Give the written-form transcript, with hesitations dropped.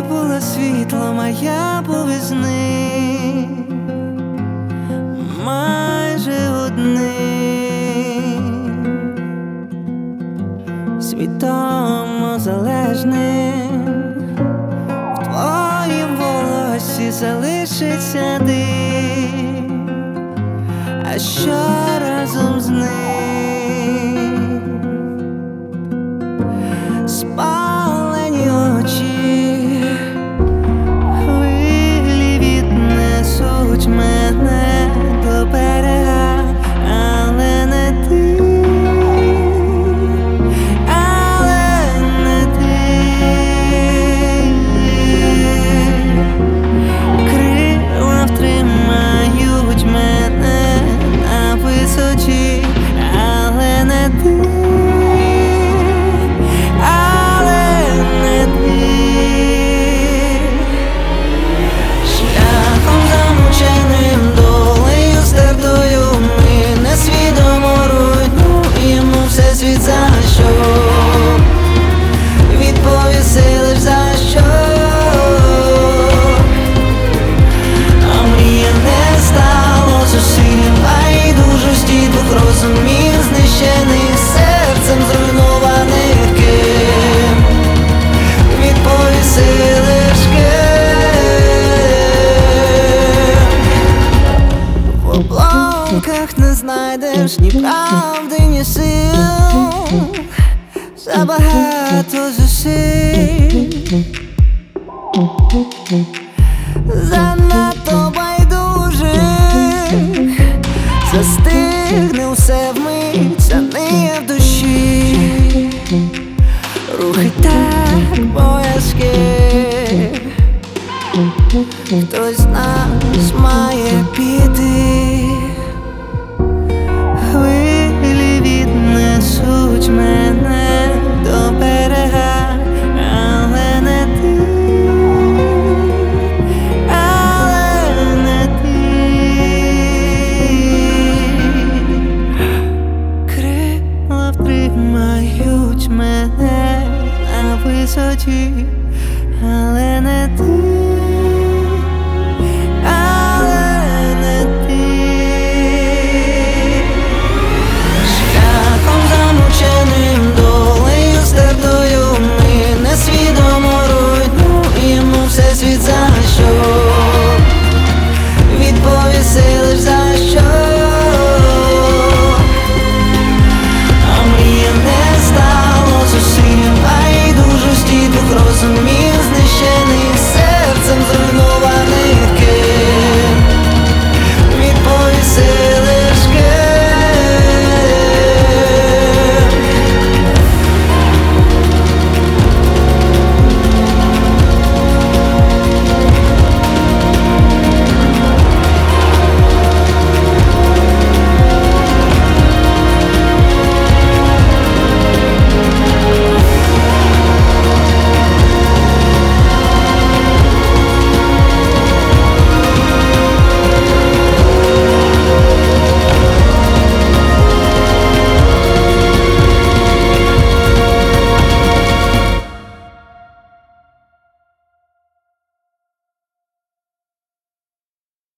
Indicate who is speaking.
Speaker 1: була світлом, а я був із ним майже одним світом залежним. В твоїм волосі залишиться дим, а що разом з ним? Спалені очі, хвилі віднесуть мене до берега, але не ти, але не ти. Крила втримають мене на висоті, але не ти. Світ за що? Відповіси лиш за що? А мрія не стало зусиллям байдужості двох розумів, знищених серцем, зруйнованих ким. Відповіси лиш ким. В обломках не знайдеш ні правди, ні сил, забагато зусиль, занадто байдужих, застигне усе вмить, заниє в душі, рухи так боязкі. Хтось з нас має піти.